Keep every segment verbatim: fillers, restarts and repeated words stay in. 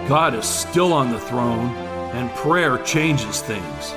God is still on the throne, and prayer changes things.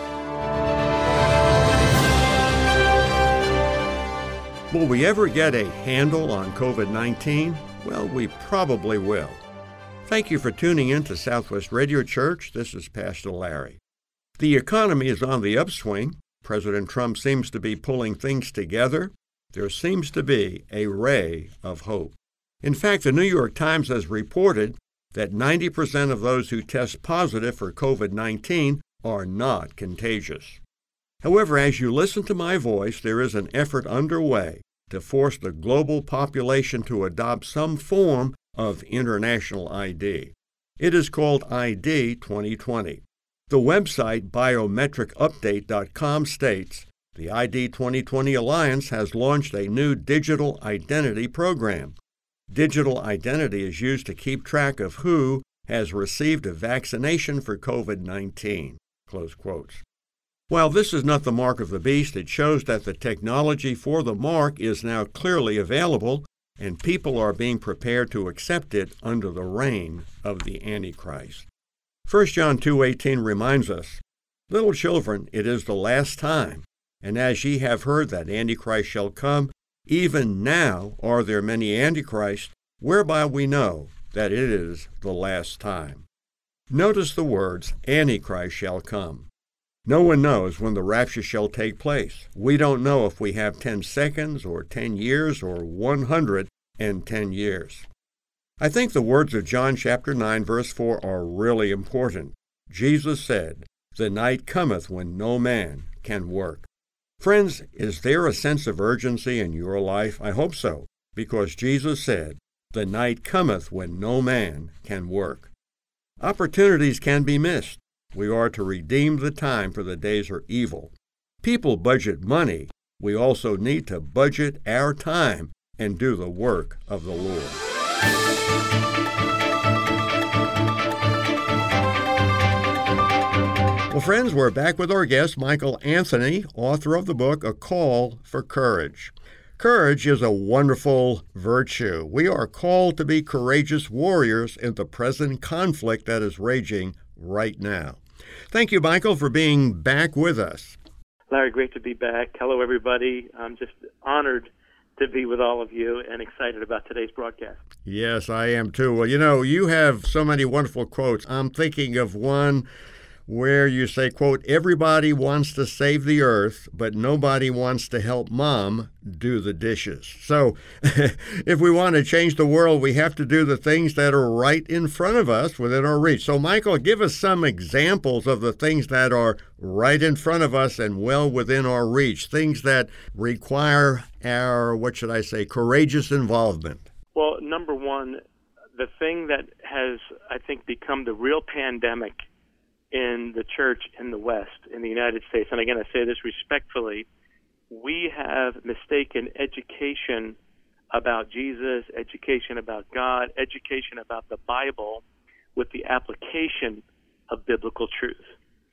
Will we ever get a handle on COVID nineteen? Well, we probably will. Thank you for tuning in to Southwest Radio Church. This is Pastor Larry. The economy is on the upswing. President Trump seems to be pulling things together. There seems to be a ray of hope. In fact, the New York Times has reported that ninety percent of those who test positive for COVID nineteen are not contagious. However, as you listen to my voice, there is an effort underway to force the global population to adopt some form of international I D. It is called I D twenty twenty. The website biometric update dot com states, the I D twenty twenty Alliance has launched a new digital identity program. Digital identity is used to keep track of who has received a vaccination for COVID nineteen. Close quotes. While this is not the mark of the beast, it shows that the technology for the mark is now clearly available, and people are being prepared to accept it under the reign of the Antichrist. First John two eighteen reminds us, "Little children, it is the last time, and as ye have heard that Antichrist shall come, even now are there many Antichrists, whereby we know that it is the last time." Notice the words, Antichrist shall come. No one knows when the rapture shall take place. We don't know if we have ten seconds or ten years or one hundred ten years. I think the words of John chapter nine verse four are really important. Jesus said, "The night cometh when no man can work." Friends, is there a sense of urgency in your life? I hope so, because Jesus said, "The night cometh when no man can work." Opportunities can be missed. We are to redeem the time, for the days are evil. People budget money. We also need to budget our time and do the work of the Lord. Well, friends, we're back with our guest, Michael Anthony, author of the book, A Call for Courage. Courage is a wonderful virtue. We are called to be courageous warriors in the present conflict that is raging right now. Thank you, Michael, for being back with us. Larry, great to be back. Hello, everybody. I'm just honored to be with all of you and excited about today's broadcast. Yes, I am too. Well, you know, you have so many wonderful quotes. I'm thinking of one where you say, quote, "Everybody wants to save the earth, but nobody wants to help mom do the dishes." So if we want to change the world, we have to do the things that are right in front of us, within our reach. So, Michael, give us some examples of the things that are right in front of us and well within our reach, things that require our, what should I say, courageous involvement. Well, number one, the thing that has, I think, become the real pandemic in the church in the West, in the United States, and again, I say this respectfully, we have mistaken education about Jesus, education about God, education about the Bible with the application of biblical truth.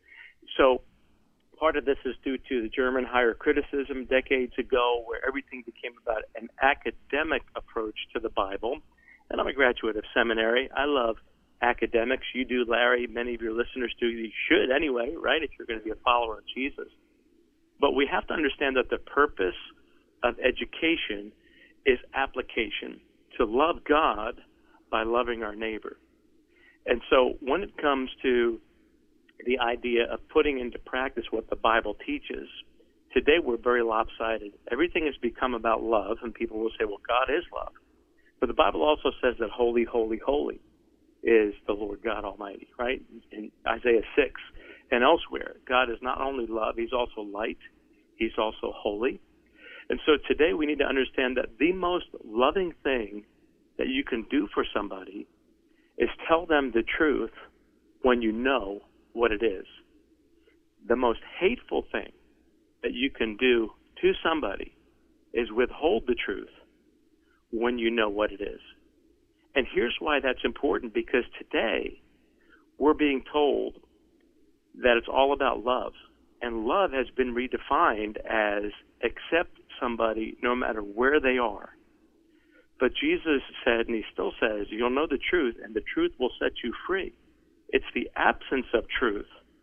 So part of this is due to the German higher criticism decades ago, where everything became about an academic approach to the Bible. And I'm a graduate of seminary. I love academics. You do, Larry. Many of your listeners do. You should anyway, right, if you're going to be a follower of Jesus. But we have to understand that the purpose of education is application, to love God by loving our neighbor. And so when it comes to the idea of putting into practice what the Bible teaches, today we're very lopsided. Everything has become about love, and people will say, well, God is love. But the Bible also says that holy, holy, holy is the Lord God Almighty, right? In Isaiah six and elsewhere, God is not only love, he's also light, he's also holy. And so today we need to understand that the most loving thing that you can do for somebody is tell them the truth when you know what it is. The most hateful thing that you can do to somebody is withhold the truth when you know what it is. And here's why that's important, because today we're being told that it's all about love. And love has been redefined as accept somebody no matter where they are. But Jesus said, and he still says, you'll know the truth, and the truth will set you free. It's the absence of truth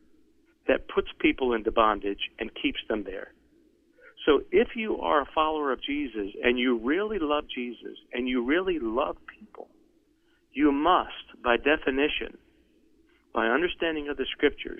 that puts people into bondage and keeps them there. So if you are a follower of Jesus and you really love Jesus and you really love people, you must, by definition, by understanding of the Scriptures,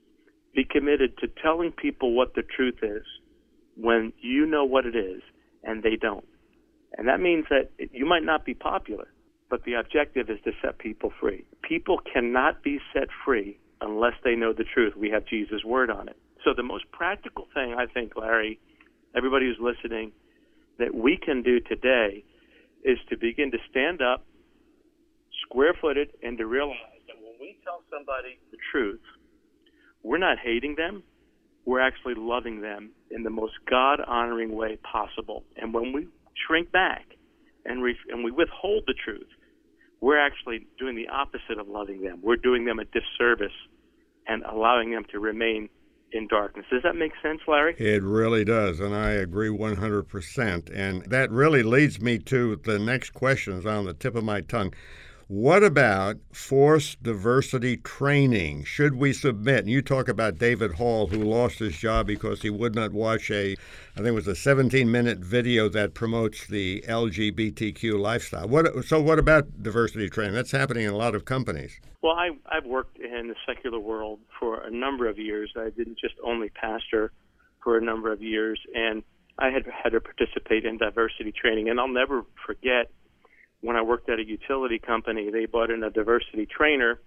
be committed to telling people what the truth is when you know what it is and they don't. And that means that you might not be popular, but the objective is to set people free. People cannot be set free unless they know the truth. We have Jesus' word on it. So the most practical thing, I think, Larry, everybody who's listening, that we can do today is to begin to stand up, square-footed, and to realize that when we tell somebody the truth, we're not hating them, we're actually loving them in the most God-honoring way possible. And when we shrink back and, re- and we withhold the truth, we're actually doing the opposite of loving them. We're doing them a disservice and allowing them to remain in darkness. Does that make sense, Larry? It really does, and I agree one hundred percent. And that really leads me to the next questions on the tip of my tongue. What about forced diversity training? Should we submit? And you talk about David Hall, who lost his job because he would not watch a, I think it was a seventeen-minute video that promotes the L G B T Q lifestyle. What, so what about diversity training? That's happening in a lot of companies. Well, I, I've worked in the secular world for a number of years. I didn't just only pastor for a number of years, and I had had to participate in diversity training. And I'll never forget when I worked at a utility company, they brought in a diversity trainer,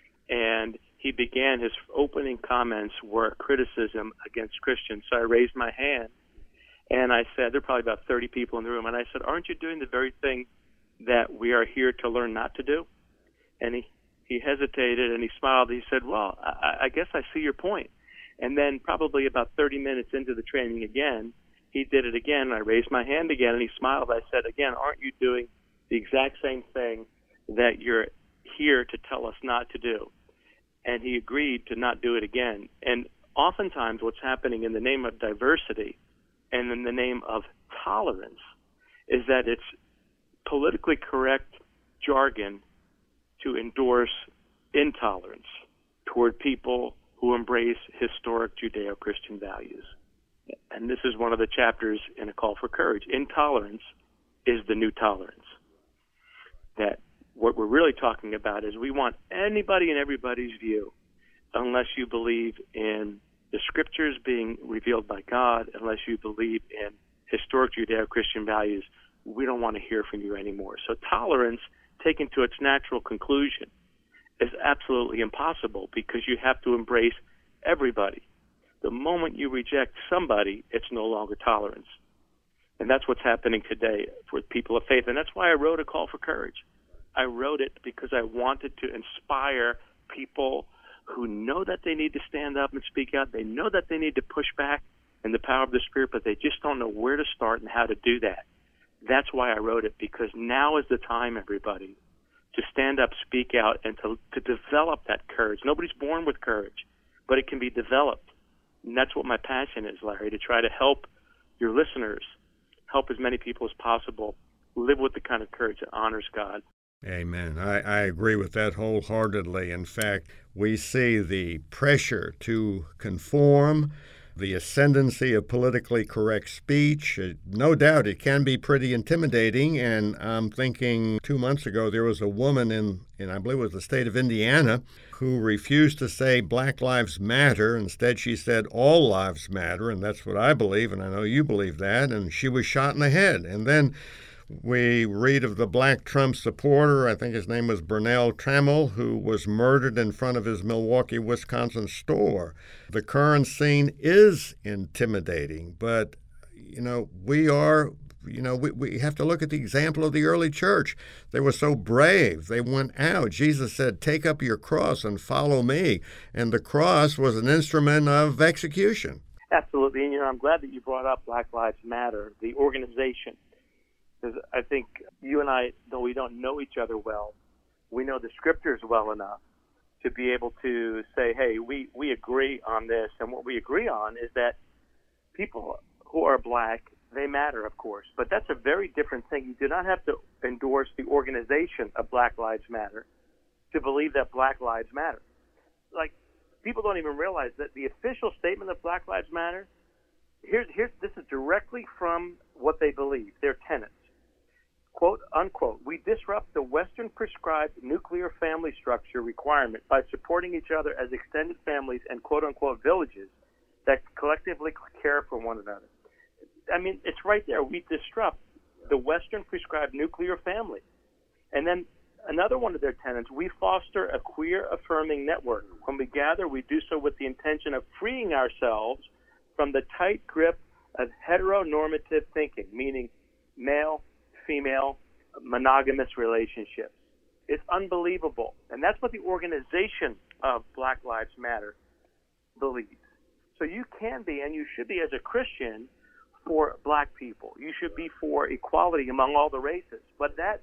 and he began his opening comments were criticism against Christians. So I raised my hand, and I said, there are probably about thirty people in the room, and I said, aren't you doing the very thing that we are here to learn not to do? And he, he hesitated, and he smiled. He said, well, I, I guess I see your point. And then probably about thirty minutes into the training again, he did it again, and I raised my hand again, and he smiled. I said, again, aren't you doing the exact same thing that you're here to tell us not to do? And he agreed to not do it again. And oftentimes what's happening in the name of diversity and in the name of tolerance is that it's politically correct jargon to endorse intolerance toward people who embrace historic Judeo-Christian values. And this is one of the chapters in A Call for Courage. Intolerance is the new tolerance. That what we're really talking about is we want anybody and everybody's view, unless you believe in the Scriptures being revealed by God, unless you believe in historic Judeo-Christian values, we don't want to hear from you anymore. So tolerance, taken to its natural conclusion, is absolutely impossible because you have to embrace everybody. The moment you reject somebody, it's no longer tolerance. And that's what's happening today for people of faith. And that's why I wrote A Call for Courage. I wrote it because I wanted to inspire people who know that they need to stand up and speak out. They know that they need to push back in the power of the Spirit, but they just don't know where to start and how to do that. That's why I wrote it, because now is the time, everybody, to stand up, speak out, and to, to develop that courage. Nobody's born with courage, but it can be developed. And that's what my passion is, Larry, to try to help your listeners, help as many people as possible live with the kind of courage that honors God. Amen. I, I agree with that wholeheartedly. In fact, we see the pressure to conform, the ascendancy of politically correct speech. Uh, no doubt it can be pretty intimidating, and I'm thinking two months ago there was a woman in, in, I believe it was the state of Indiana, who refused to say Black Lives Matter. Instead, she said all lives matter, and that's what I believe, and I know you believe that, and she was shot in the head. And then we read of the black Trump supporter, I think his name was Burnell Trammell, who was murdered in front of his Milwaukee, Wisconsin store. The current scene is intimidating, but, you know, we are, you know, we, we have to look at the example of the early church. They were so brave. They went out. Jesus said, take up your cross and follow me. And the cross was an instrument of execution. Absolutely. And, you know, I'm glad that you brought up Black Lives Matter, the organization. Because I think you and I, though we don't know each other well, we know the Scriptures well enough to be able to say, hey, we, we agree on this. And what we agree on is that people who are black, they matter, of course. But that's a very different thing. You do not have to endorse the organization of Black Lives Matter to believe that Black Lives matter. like, people don't even realize that the official statement of Black Lives Matter, here's, here's, this is directly from what they believe, their tenets. Quote, unquote, we disrupt the Western prescribed nuclear family structure requirement by supporting each other as extended families and quote, unquote, villages that collectively care for one another. I mean, it's right there. We disrupt the Western prescribed nuclear family. And then another one of their tenets, we foster a queer affirming network. When we gather, we do so with the intention of freeing ourselves from the tight grip of heteronormative thinking, meaning male, female, monogamous relationships. It's unbelievable. And that's what the organization of Black Lives Matter believes. So you can be, and you should be as a Christian, for black people. You should be for equality among all the races. But that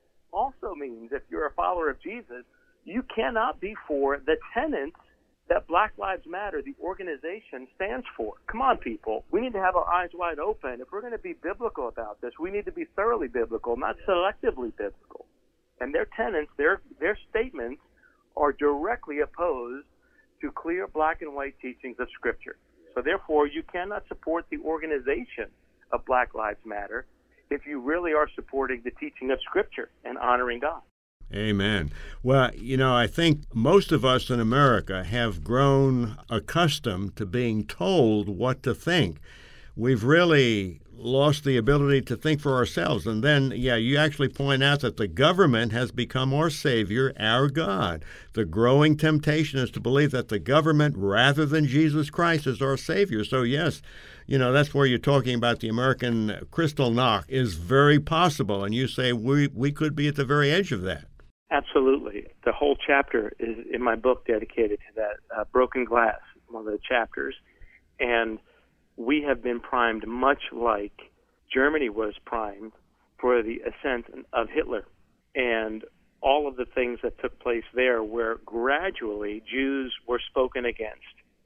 also means if you're a follower of Jesus, you cannot be for the tenets that Black Lives Matter, the organization, stands for. Come on, people. We need to have our eyes wide open. If we're going to be biblical about this, we need to be thoroughly biblical, not selectively biblical. And their tenets, their their statements, are directly opposed to clear black and white teachings of Scripture. So therefore, you cannot support the organization of Black Lives Matter if you really are supporting the teaching of Scripture and honoring God. Amen. Well, you know, I think most of us in America have grown accustomed to being told what to think. We've really lost the ability to think for ourselves. And then, yeah, you actually point out that the government has become our Savior, our God. The growing temptation is to believe that the government, rather than Jesus Christ, is our Savior. So, yes, you know, that's where you're talking about the American Kristallnacht is very possible. And you say we, we could be at the very edge of that. Absolutely. The whole chapter is in my book dedicated to that, uh, Broken Glass, one of the chapters. And we have been primed much like Germany was primed for the ascent of Hitler and all of the things that took place there, where gradually Jews were spoken against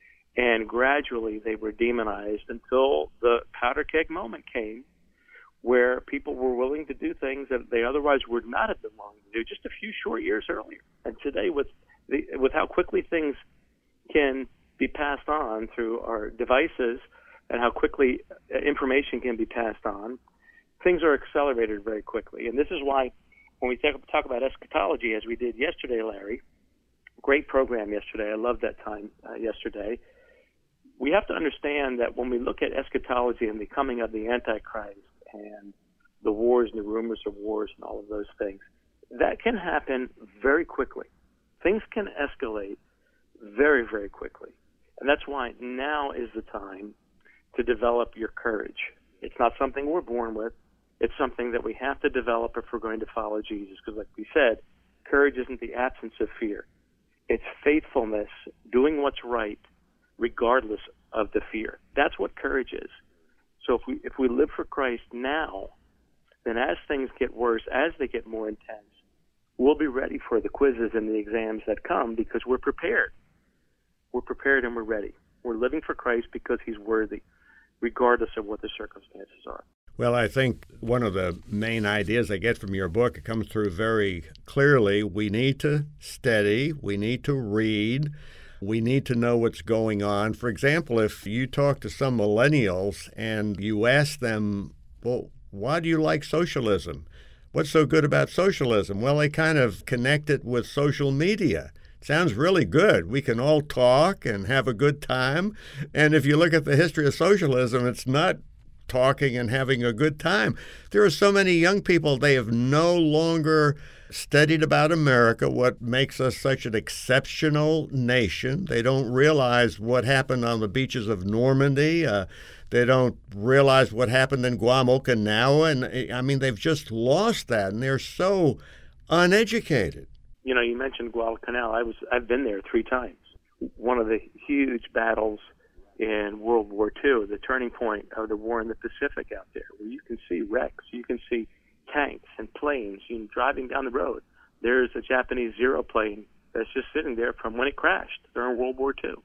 and gradually they were demonized until the powder keg moment came, where people were willing to do things that they otherwise would not have been willing to do just a few short years earlier. And today, with the, with how quickly things can be passed on through our devices and how quickly information can be passed on, things are accelerated very quickly. And this is why when we talk, talk about eschatology, as we did yesterday, Larry, great program yesterday. I loved that time uh, yesterday. We have to understand that when we look at eschatology and the coming of the Antichrist, and the wars and the rumors of wars and all of those things, that can happen very quickly. Things can escalate very, very quickly. And that's why now is the time to develop your courage. It's not something we're born with. It's something that we have to develop if we're going to follow Jesus. Because like we said, courage isn't the absence of fear. It's faithfulness, doing what's right, regardless of the fear. That's what courage is. So if we if we live for Christ now, then as things get worse, as they get more intense, we'll be ready for the quizzes and the exams that come because we're prepared. We're prepared and we're ready. We're living for Christ because he's worthy, regardless of what the circumstances are. Well, I think one of the main ideas I get from your book, it comes through very clearly. We need to study. We need to read. We need to know what's going on. For example, if you talk to some millennials and you ask them, well, why do you like socialism? What's so good about socialism? Well, they kind of connect it with social media. It sounds really good. We can all talk and have a good time. And if you look at the history of socialism, it's not talking and having a good time. There are so many young people, they have no longer studied about America, what makes us such an exceptional nation. They don't realize what happened on the beaches of Normandy. Uh, they don't realize what happened in Guadalcanal. And I mean, they've just lost that, and they're so uneducated. You know, you mentioned Guadalcanal. I was, I've been there three times. One of the huge battles in World War Two, the turning point of the war in the Pacific out there, where you can see wrecks, you can see tanks and planes, you know, driving down the road. There's a Japanese Zero plane that's just sitting there from when it crashed during World War Two.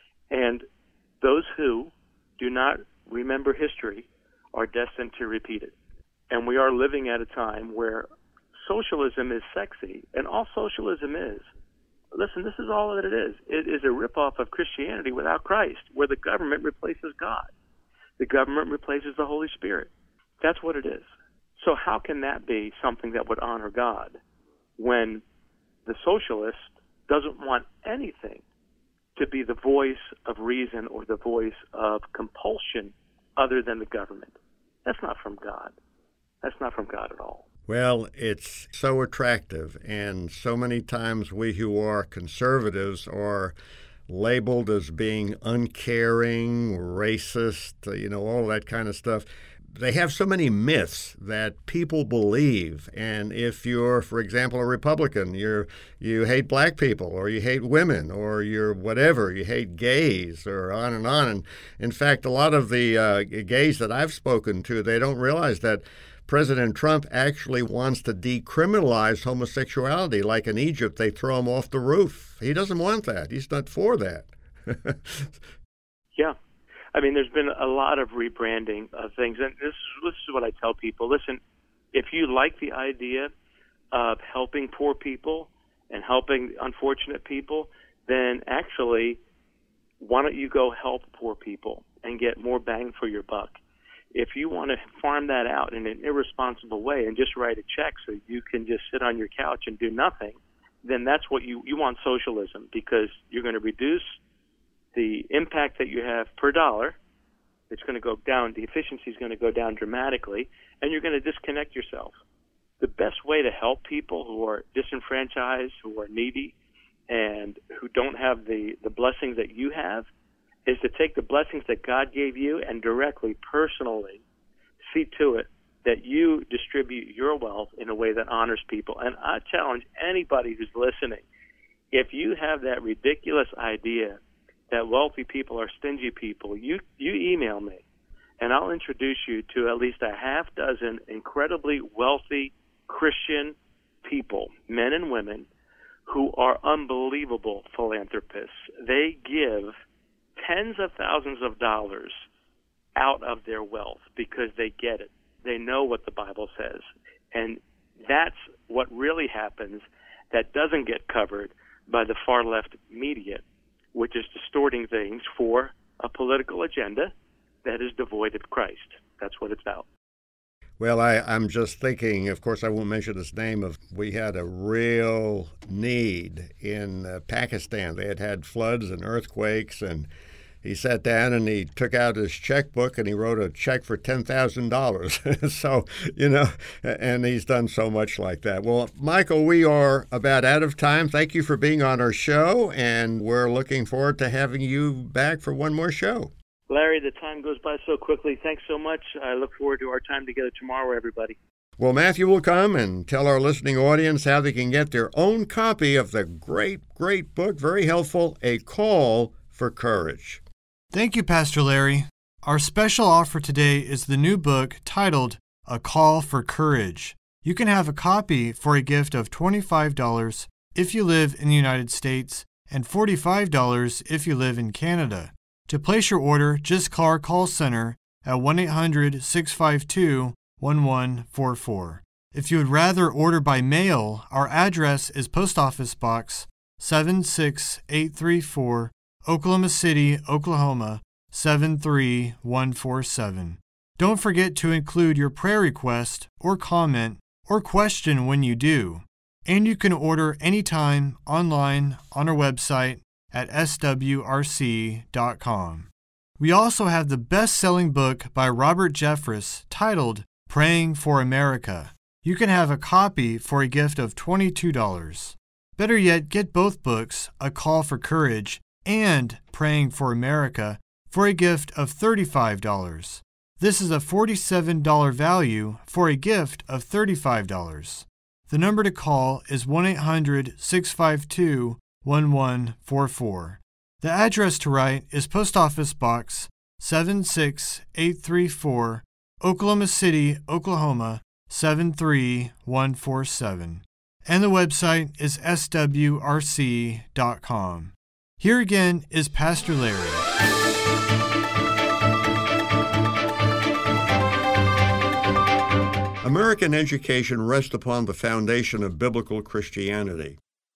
And those who do not remember history are destined to repeat it. And we are living at a time where socialism is sexy, and all socialism is listen, this is all that it is. It is a ripoff of Christianity without Christ, where the government replaces God. The government replaces the Holy Spirit. That's what it is. So how can that be something that would honor God when the socialist doesn't want anything to be the voice of reason or the voice of compulsion other than the government? That's not from God. That's not from God at all. Well, it's so attractive, and so many times we who are conservatives are labeled as being uncaring, racist, you know, all that kind of stuff. They have so many myths that people believe, and if you're, for example, a Republican, you're you hate black people, or you hate women, or you're whatever, you hate gays, or on and on. And in fact, a lot of the uh, gays that I've spoken to, they don't realize that President Trump actually wants to decriminalize homosexuality. Like in Egypt, they throw him off the roof. He doesn't want that. He's not for that. Yeah. I mean, there's been a lot of rebranding of things. And this, this is what I tell people. Listen, if you like the idea of helping poor people and helping unfortunate people, then actually, why don't you go help poor people and get more bang for your buck? If you want to farm that out in an irresponsible way and just write a check so you can just sit on your couch and do nothing, then that's what you, you want socialism, because you're going to reduce the impact that you have per dollar. It's going to go down. The efficiency is going to go down dramatically, and you're going to disconnect yourself. The best way to help people who are disenfranchised, who are needy, and who don't have the, the blessings that you have is to take the blessings that God gave you and directly, personally, see to it that you distribute your wealth in a way that honors people. And I challenge anybody who's listening, if you have that ridiculous idea that wealthy people are stingy people, you, you email me, and I'll introduce you to at least a half dozen incredibly wealthy Christian people, men and women, who are unbelievable philanthropists. They give tens of thousands of dollars out of their wealth because they get it. They know what the Bible says. And that's what really happens that doesn't get covered by the far left media, which is distorting things for a political agenda that is devoid of Christ. That's what it's about. Well, I, I'm just thinking, of course, I won't mention his name, of we had a real need in uh, Pakistan. They had had floods and earthquakes, and he sat down and he took out his checkbook and he wrote a check for ten thousand dollars. So, you know, and he's done so much like that. Well, Michael, we are about out of time. Thank you for being on our show, and we're looking forward to having you back for one more show. Larry, the time goes by so quickly. Thanks so much. I look forward to our time together tomorrow, everybody. Well, Matthew will come and tell our listening audience how they can get their own copy of the great, great book, very helpful, A Call for Courage. Thank you, Pastor Larry. Our special offer today is the new book titled A Call for Courage. You can have a copy for a gift of twenty-five dollars if you live in the United States and forty-five dollars if you live in Canada. To place your order, just call our call center at one eight hundred, six five two, one one four four. If you would rather order by mail, our address is Post Office Box seven six eight three four, Oklahoma City, Oklahoma seven three one four seven. Don't forget to include your prayer request or comment or question when you do. And you can order anytime online on our website at s w r c dot com. We also have the best-selling book by Robert Jeffress titled Praying for America. You can have a copy for a gift of twenty-two dollars. Better yet, get both books, A Call for Courage and Praying for America, for a gift of thirty-five dollars. This is a forty-seven dollars value for a gift of thirty-five dollars. The number to call is one eight hundred, six five two, one one four four. The address to write is Post Office Box seven six eight three four, Oklahoma City, Oklahoma seven three one four seven. And the website is s w r c dot com. Here again is Pastor Larry. American education rests upon the foundation of biblical Christianity.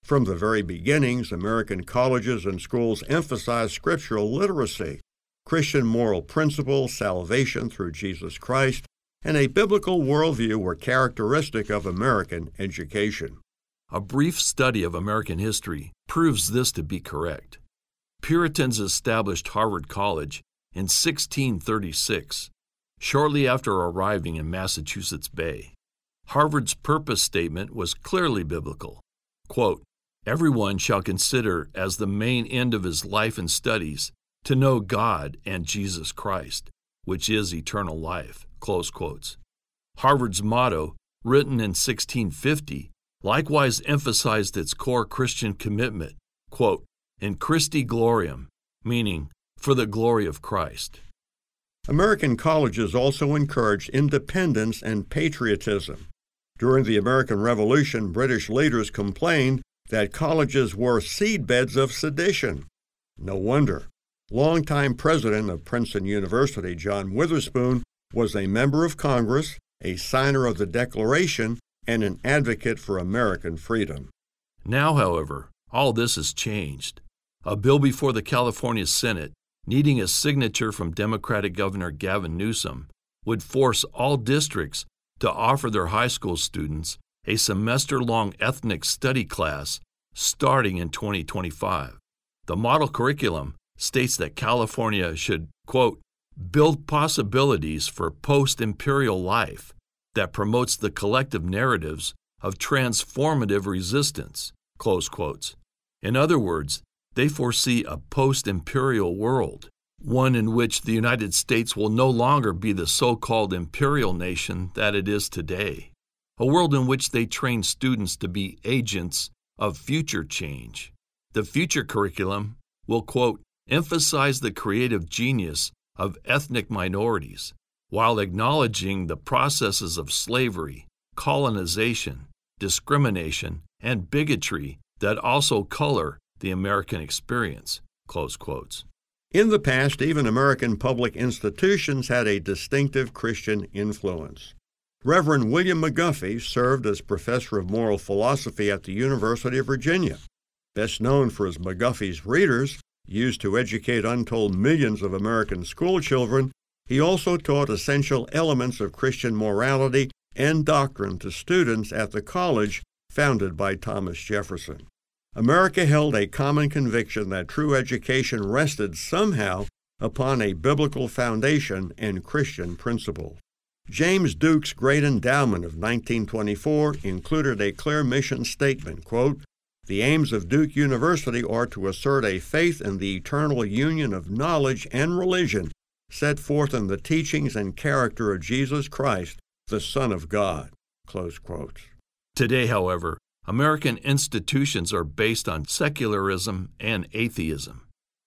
From the very beginnings, American colleges and schools emphasized scriptural literacy, Christian moral principles, salvation through Jesus Christ, and a biblical worldview were characteristic of American education. A brief study of American history proves this to be correct. Puritans established Harvard College in sixteen thirty-six, shortly after arriving in Massachusetts Bay. Harvard's purpose statement was clearly biblical. Quote, "Everyone shall consider as the main end of his life and studies to know God and Jesus Christ, which is eternal life." Close quotes. Harvard's motto, written in sixteen fifty, likewise emphasized its core Christian commitment, quote, "In Christi gloriam," meaning for the glory of Christ. American colleges also encouraged independence and patriotism. During the American Revolution, British leaders complained that colleges were seedbeds of sedition. No wonder. Longtime president of Princeton University, John Witherspoon, was a member of Congress, a signer of the Declaration, and an advocate for American freedom. Now, however, all this has changed. A bill before the California Senate, needing a signature from Democratic Governor Gavin Newsom, would force all districts to offer their high school students a semester-long ethnic study class starting in twenty twenty-five. The model curriculum states that California should, quote, "build possibilities for post-imperial life that promotes the collective narratives of transformative resistance," close quotes. In other words, they foresee a post-imperial world, one in which the United States will no longer be the so-called imperial nation that it is today, a world in which they train students to be agents of future change. The future curriculum will, quote, "emphasize the creative genius of ethnic minorities, while acknowledging the processes of slavery, colonization, discrimination, and bigotry that also color the American experience," close quotes. In the past, even American public institutions had a distinctive Christian influence. Reverend William McGuffey served as professor of moral philosophy at the University of Virginia. Best known for his McGuffey's Readers, used to educate untold millions of American schoolchildren, he also taught essential elements of Christian morality and doctrine to students at the college founded by Thomas Jefferson. America held a common conviction that true education rested somehow upon a biblical foundation and Christian principle. James Duke's great endowment of nineteen twenty-four included a clear mission statement, quote, "The aims of Duke University are to assert a faith in the eternal union of knowledge and religion set forth in the teachings and character of Jesus Christ, the Son of God," close quotes. Today, however, American institutions are based on secularism and atheism.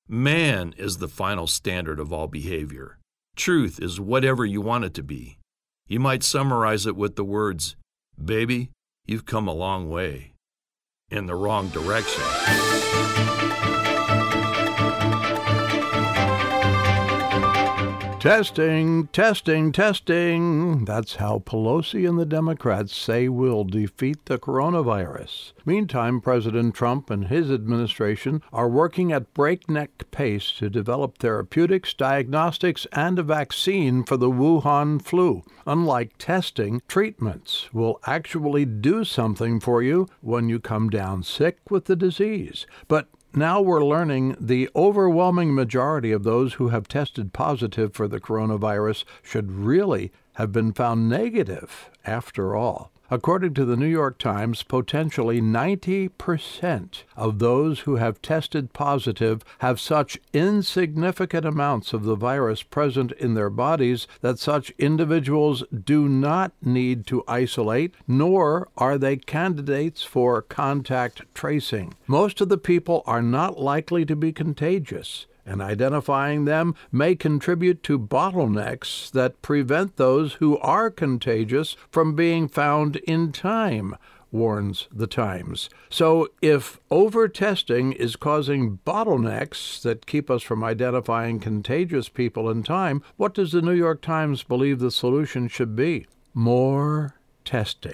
Man is the final standard of all behavior. Truth is whatever you want it to be. You might summarize it with the words, "Baby, you've come a long way in the wrong direction." Testing, testing, testing. That's how Pelosi and the Democrats say we'll defeat the coronavirus. Meantime, President Trump and his administration are working at breakneck pace to develop therapeutics, diagnostics, and a vaccine for the Wuhan flu. Unlike testing, treatments will actually do something for you when you come down sick with the disease. But now we're learning the overwhelming majority of those who have tested positive for the coronavirus should really have been found negative after all. According to the New York Times, potentially ninety percent of those who have tested positive have such insignificant amounts of the virus present in their bodies that such individuals do not need to isolate, nor are they candidates for contact tracing. Most of the people are not likely to be contagious, and identifying them may contribute to bottlenecks that prevent those who are contagious from being found in time, warns the Times. So if over-testing is causing bottlenecks that keep us from identifying contagious people in time, what does the New York Times believe the solution should be? More testing.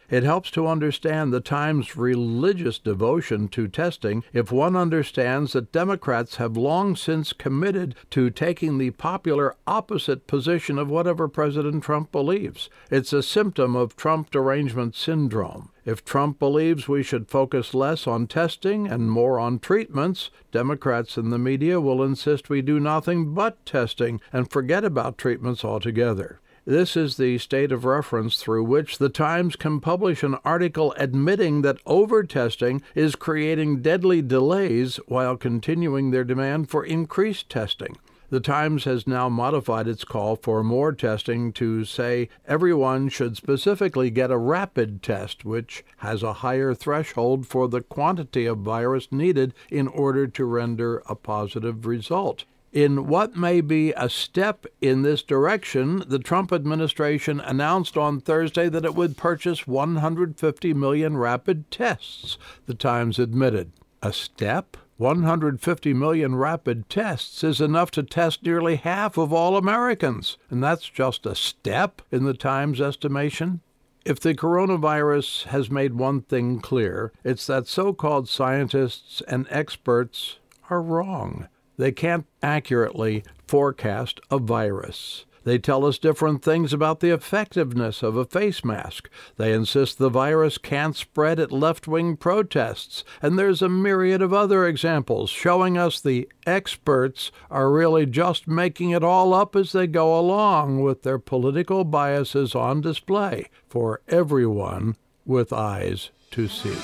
It helps to understand the Times' religious devotion to testing if one understands that Democrats have long since committed to taking the popular opposite position of whatever President Trump believes. It's a symptom of Trump derangement syndrome. If Trump believes we should focus less on testing and more on treatments, Democrats in the media will insist we do nothing but testing and forget about treatments altogether. This is the state of reference through which the Times can publish an article admitting that over-testing is creating deadly delays while continuing their demand for increased testing. The Times has now modified its call for more testing to say everyone should specifically get a rapid test, which has a higher threshold for the quantity of virus needed in order to render a positive result. In what may be a step in this direction, the Trump administration announced on Thursday that it would purchase one hundred fifty million rapid tests, the Times admitted. A step? one hundred fifty million rapid tests is enough to test nearly half of all Americans, and that's just a step in the Times' estimation. If the coronavirus has made one thing clear, it's that so-called scientists and experts are wrong. They can't accurately forecast a virus. They tell us different things about the effectiveness of a face mask. They insist the virus can't spread at left-wing protests. And there's a myriad of other examples showing us the experts are really just making it all up as they go along, with their political biases on display for everyone with eyes to see.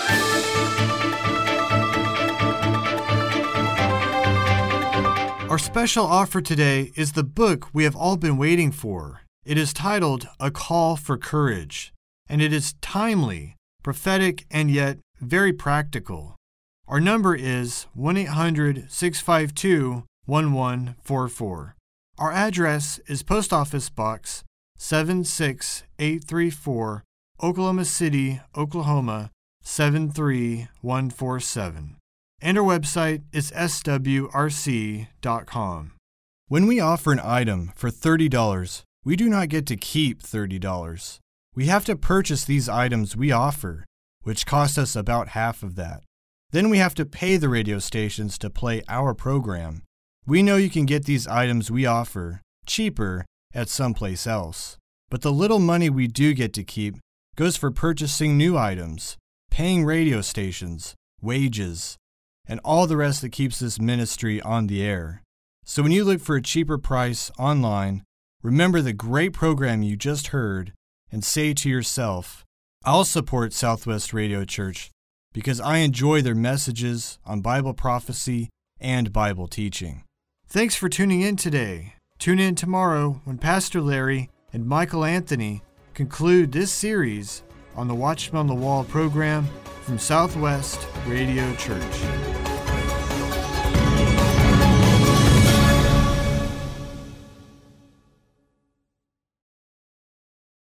Our special offer today is the book we have all been waiting for. It is titled A Call for Courage, and it is timely, prophetic, and yet very practical. Our number is one eight hundred, six five two, one one four four. Our address is Post Office Box seven six eight three four, Oklahoma City, Oklahoma seven three one four seven. And our website is s w r c dot com. When we offer an item for thirty dollars, we do not get to keep thirty dollars. We have to purchase these items we offer, which cost us about half of that. Then we have to pay the radio stations to play our program. We know you can get these items we offer cheaper at someplace else. But the little money we do get to keep goes for purchasing new items, paying radio stations, wages, and all the rest that keeps this ministry on the air. So when you look for a cheaper price online, remember the great program you just heard and say to yourself, I'll support Southwest Radio Church because I enjoy their messages on Bible prophecy and Bible teaching. Thanks for tuning in today. Tune in tomorrow when Pastor Larry and Michael Anthony conclude this series on the Watchman on the Wall program from Southwest Radio Church.